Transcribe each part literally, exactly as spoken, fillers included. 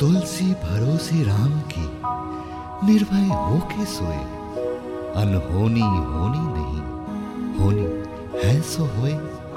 तुलसी भरोसे राम की निर्भय होके सोए। अनहोनी होनी नहीं, होनी है सो होए।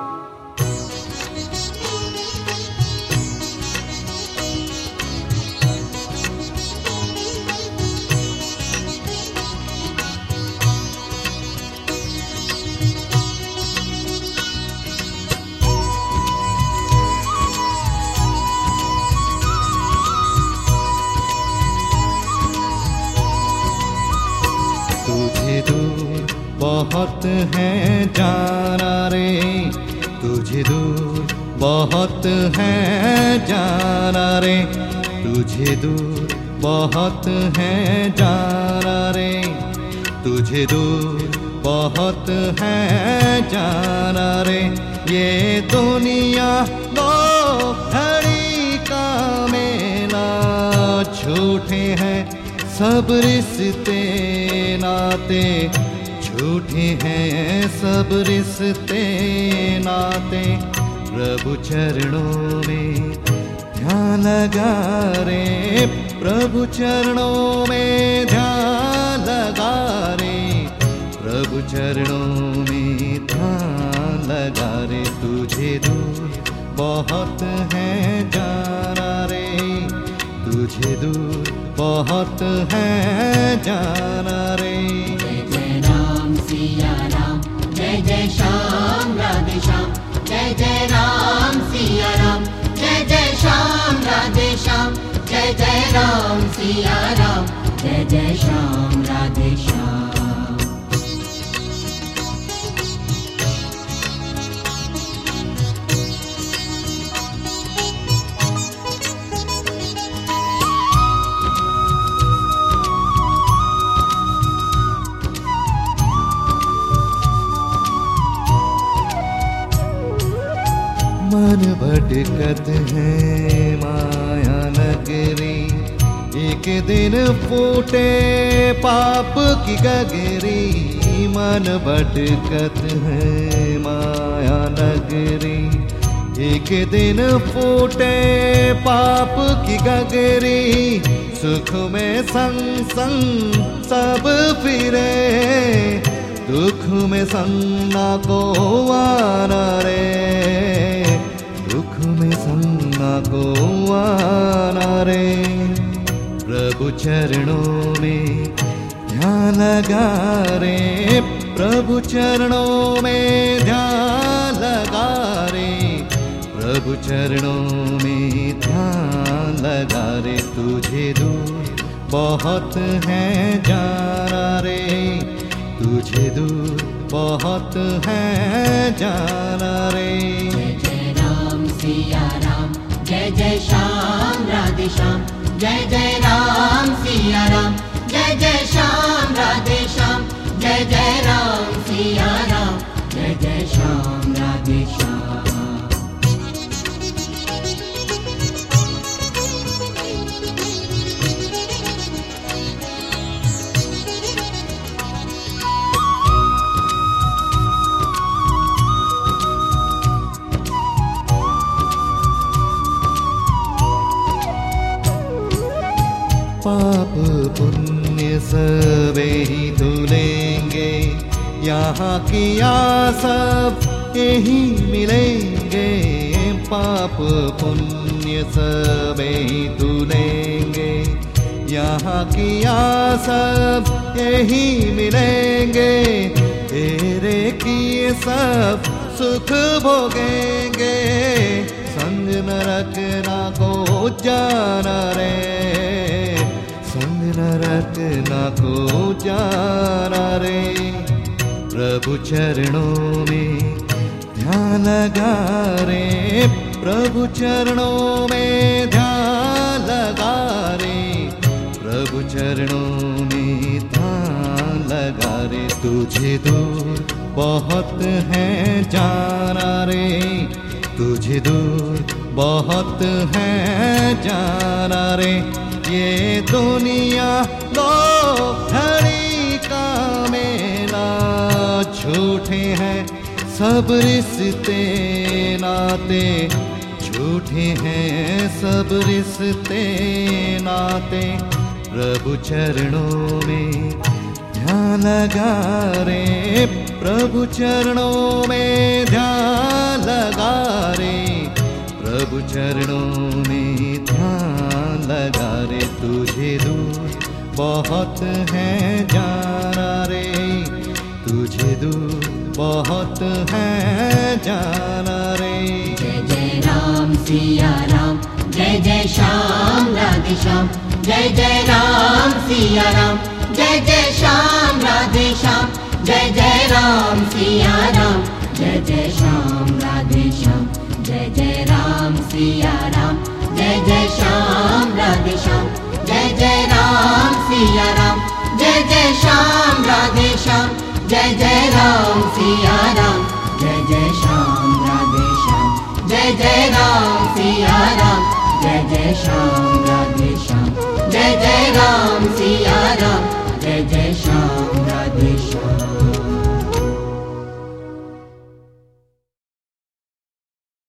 तुझे दूर बहुत है जाना रे, तुझे दूर बहुत है जाना रे, तुझे दूर बहुत है जाना रे, तुझे दूर बहुत है जाना रे। ये दुनिया दो घड़ी का मेला, झूठे हैं सब रिश्ते नाते, झूठे हैं सब रिश्ते नाते। प्रभु चरणों में ध्यान लगा रे, प्रभु चरणों में ध्यान लगा रे, प्रभु चरणों में ध्यान लगा रे। तुझे दूर बहुत है जाना रे, तुझे दूर बहुत है जाना रे। जय जय राम सिया राम, जय जय श्याम राधे श्याम, जय जय राम सिया राम, जय जय श्याम राधे श्याम, जय जय राम सिया राम, जय जय श्याम राधे श्याम। मन भटकत है माया नगरी, एक दिन फूटे पाप की गगरी। मन भटकत है माया नगरी, एक दिन फूटे पाप की गगरी। सुख में संग संग सब फिरे, दुख में संग ना को आना रे, दुख में संग ना को आना रे। प्रभु चरणों में ध्यान लगा रे, प्रभु चरणों में ध्यान लगा रे, प्रभु चरणों में ध्यान लगा रे। तुझे दूर बहुत है जाना रे, तुझे दूर बहुत है जाना रे। जय जय राम सिया राम, जय जय श्याम राधे श्याम, जय जय राम सिया राम, जय जय श्याम राधे श्याम, जय जय राम सिया राम, जय जय श्याम राधे श्याम। पाप पुण्य सबे ही धुलेंगे, यहाँ किया सब यही मिलेंगे। पाप पुण्य सबे ही धुलेंगे, यहाँ किया सब यही मिलेंगे। तेरे किए सब सुख भोगेंगे, संग न रखना को जाना रे, संग न रखना को जाना रे। प्रभु चरणों में ध्यान लगा रे, प्रभु चरणों में ध्यान लगा रे, प्रभु चरणों में ध्यान लगा रे। तुझे दूर बहुत है जाना रे, तुझे दूर बहुत है जाना रे। ये दुनिया दो घड़ी का मेला, झूठे हैं सब रिश्ते नाते, रूठे हैं सब रिश्ते नाते, प्रभु चरणों में ध्यान लगा रे, प्रभु चरणों में ध्यान लगा रे, प्रभु चरणों में ध्यान लगा रे। तुझे दूर बहुत है जाना रे, तुझे दूर बहुत है जाना रे। जय जय राम सिया राम, जय जय श्याम राधे श्याम, जय जय राम सिया राम, जय जय श्याम राधे श्याम, जय जय राम सिया राम, जय जय श्याम राधे श्याम, जय जय राम सिया राम, जय जय श्याम राधे श्याम, जय जय राम सिया राम, जय जय श्याम राधे श्याम, जय जय राम सिया राम, जय जय श्याम राधे श्याम, जय जय राम सिया राम, जय जय श्याम